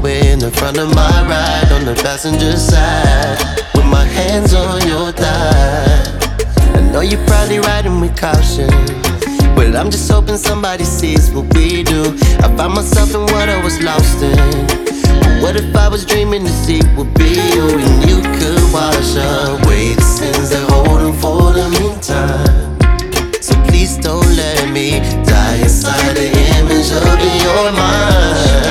in the front of my ride, on the passenger side, with my hands on your thigh. I know you're probably riding with caution, but I'm just hoping somebody sees what we do. I found myself in what I was lost in. But what if I was dreaming the sea would be you, and you could wash away the sins that hold them for the meantime. So please don't let me die inside the image of your mind.